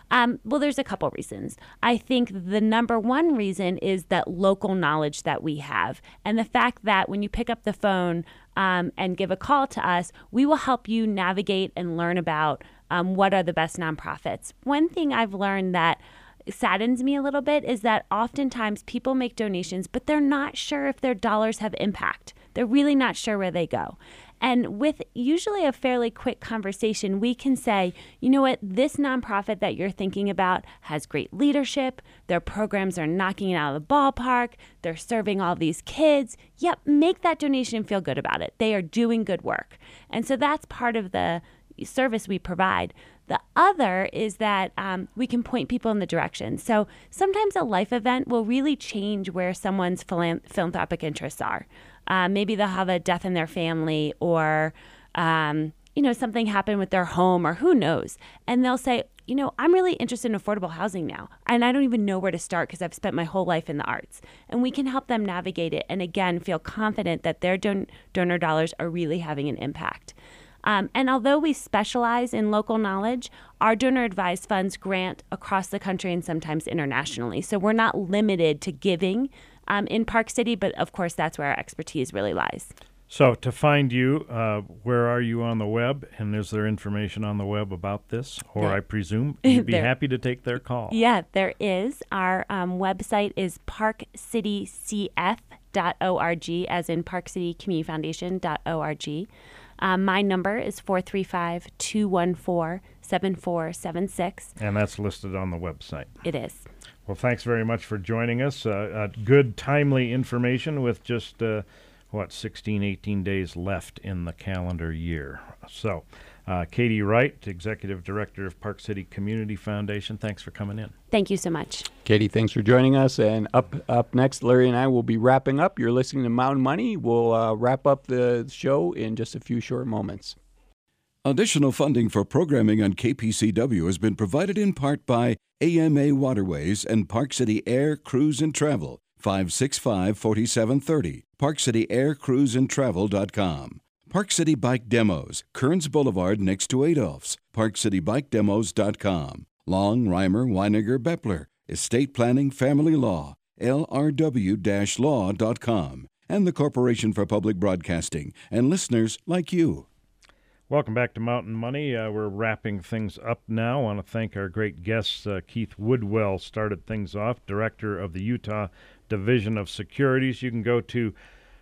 S13: Um, well, there's a couple reasons. I think the number one reason is that local knowledge that we have, and the fact that when you pick up the phone um, and give a call to us, we will help you navigate and learn about um, what are the best nonprofits. One thing I've learned that saddens me a little bit is that oftentimes people make donations, but they're not sure if their dollars have impact. They're really not sure where they go. And with usually a fairly quick conversation, we can say, you know what, this nonprofit that you're thinking about has great leadership. Their programs are knocking it out of the ballpark. They're serving all these kids. Yep, make that donation and feel good about it. They are doing good work. And so that's part of the service we provide. The other is that um, we can point people in the direction. So sometimes a life event will really change where someone's philan- philanthropic interests are. Uh, maybe they'll have a death in their family, or, um, you know, something happened with their home, or who knows. And they'll say, you know, I'm really interested in affordable housing now, and I don't even know where to start because I've spent my whole life in the arts. And we can help them navigate it and, again, feel confident that their don- donor dollars are really having an impact. Um, and although we specialize in local knowledge, our donor-advised funds grant across the country and sometimes internationally. So we're not limited to giving um, in Park City, but of course that's where our expertise really lies.
S1: So to find you, uh, where are you on the web? And is there information on the web about this? Or
S13: There-
S1: I presume you'd be
S13: there-
S1: happy to take their call.
S13: Yeah, there is. Our um, website is park city c f dot org, as in Park City Community Foundation dot org. Um, my number is four three five, two one four, seven four seven six.
S1: And that's listed on the website.
S13: It is.
S1: Well, thanks very much for joining us. Uh, uh, good, timely information with just, uh, what, sixteen, eighteen days left in the calendar year. So, uh, Katie Wright, Executive Director of Park City Community Foundation, thanks for coming in.
S13: Thank you so much.
S2: Katie, thanks for joining us. And up up next, Larry and I will be wrapping up. You're listening to Mountain Money. We'll uh, wrap up the show in just a few short moments.
S3: Additional funding for programming on K P C W has been provided in part by A M A Waterways and Park City Air, Cruise and Travel, five six five, four seven three zero, park city air cruise and travel dot com. Park City Bike Demos, Kearns Boulevard next to Adolph's, park city bike demos dot com. Long, Reimer, Weiniger, Bepler, Estate Planning, Family Law, L R W law dot com, and the Corporation for Public Broadcasting, and listeners like you.
S1: Welcome back to Mountain Money. Uh, we're wrapping things up now. I want to thank our great guests. Uh, Keith Woodwell started things off, Director of the Utah Division of Securities. You can go to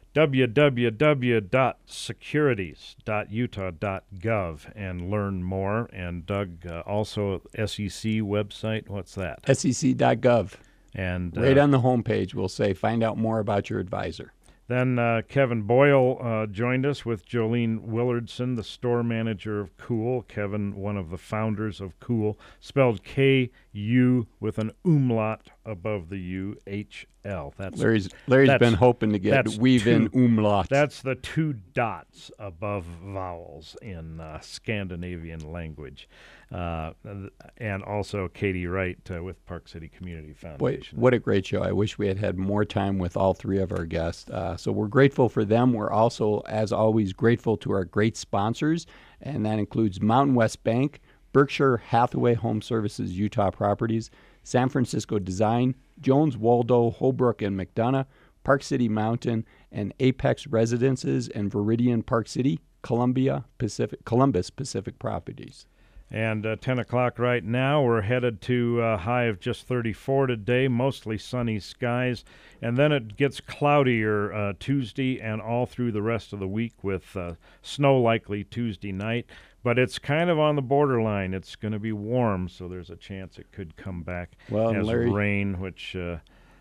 S1: w w w dot securities dot utah dot gov and learn more. And Doug, uh, also S E C website. What's that?
S2: S E C dot gov.
S1: And uh,
S2: right on the homepage, we'll say, find out more about your advisor.
S1: Then uh, Kevin Boyle uh, joined us with Jolene Willardson, the store manager of Cool. Kevin, one of the founders of Cool, spelled K U with an umlaut above the U, H L. That's
S2: Larry's Larry's
S1: that's,
S2: been hoping to get weave
S1: two,
S2: in umlaut.
S1: That's the two dots above vowels in uh, Scandinavian language. Uh, and also Katie Wright uh, with Park City Community Foundation.
S2: Boy, what a great show. I wish we had had more time with all three of our guests. Uh, so we're grateful for them. We're also, as always, grateful to our great sponsors, and that includes Mountain West Bank, Berkshire Hathaway Home Services Utah Properties, San Francisco Design, Jones Waldo, Holbrook and McDonough, Park City Mountain, and Apex Residences and Viridian Park City, Columbia Pacific, Columbus Pacific Properties.
S1: And uh, ten o'clock right now, we're headed to a high of just thirty-four today, mostly sunny skies. And then it gets cloudier uh, Tuesday and all through the rest of the week with uh, snow likely Tuesday night. But it's kind of on the borderline. It's going to be warm, so there's a chance it could come back
S2: well,
S1: as
S2: Larry,
S1: rain, which uh,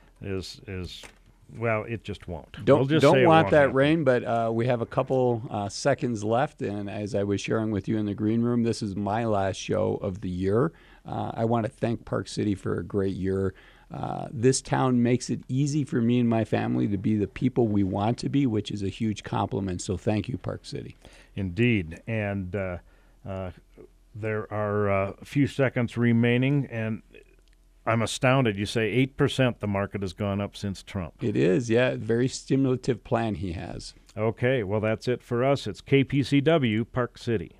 S1: is is... Well, it just won't.
S2: Don't,
S1: we'll just
S2: don't
S1: say
S2: want that
S1: happen.
S2: rain, but uh, we have a couple uh, seconds left. And as I was sharing with you in the green room, this is my last show of the year. Uh, I want to thank Park City for a great year. Uh, this town makes it easy for me and my family to be the people we want to be, which is a huge compliment. So thank you, Park City.
S1: Indeed. And uh, uh, there are uh, a few seconds remaining, and I'm astounded. You say eight percent the market has gone up since Trump.
S2: It is, yeah. Very stimulative plan he has.
S1: Okay, well, that's it for us. It's K P C W, Park City.